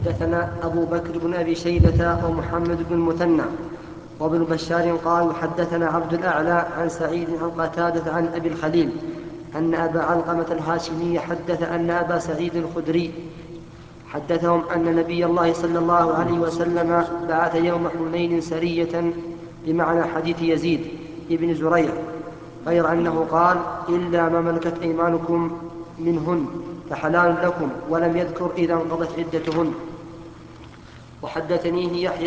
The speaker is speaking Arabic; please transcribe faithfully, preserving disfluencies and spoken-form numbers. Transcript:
حدثنا أبو بكر بن أبي شيبة ومحمد بن المثنى وابن بشار قال حدثنا عبد الأعلى عن سعيد عن قتادة عن أبي الخليل أن أبا علقمة الهاشمي حدث أن أبا سعيد الخدري حدثهم أن نبي الله صلى الله عليه وسلم بعث يوم حنين سرية بمعنى حديث يزيد ابن زريع، غير أنه قال إلا ما ملكت أيمانكم منهن فحلال لكم، ولم يذكر إذا انقضت عدتهن. وحدثنيه يحيى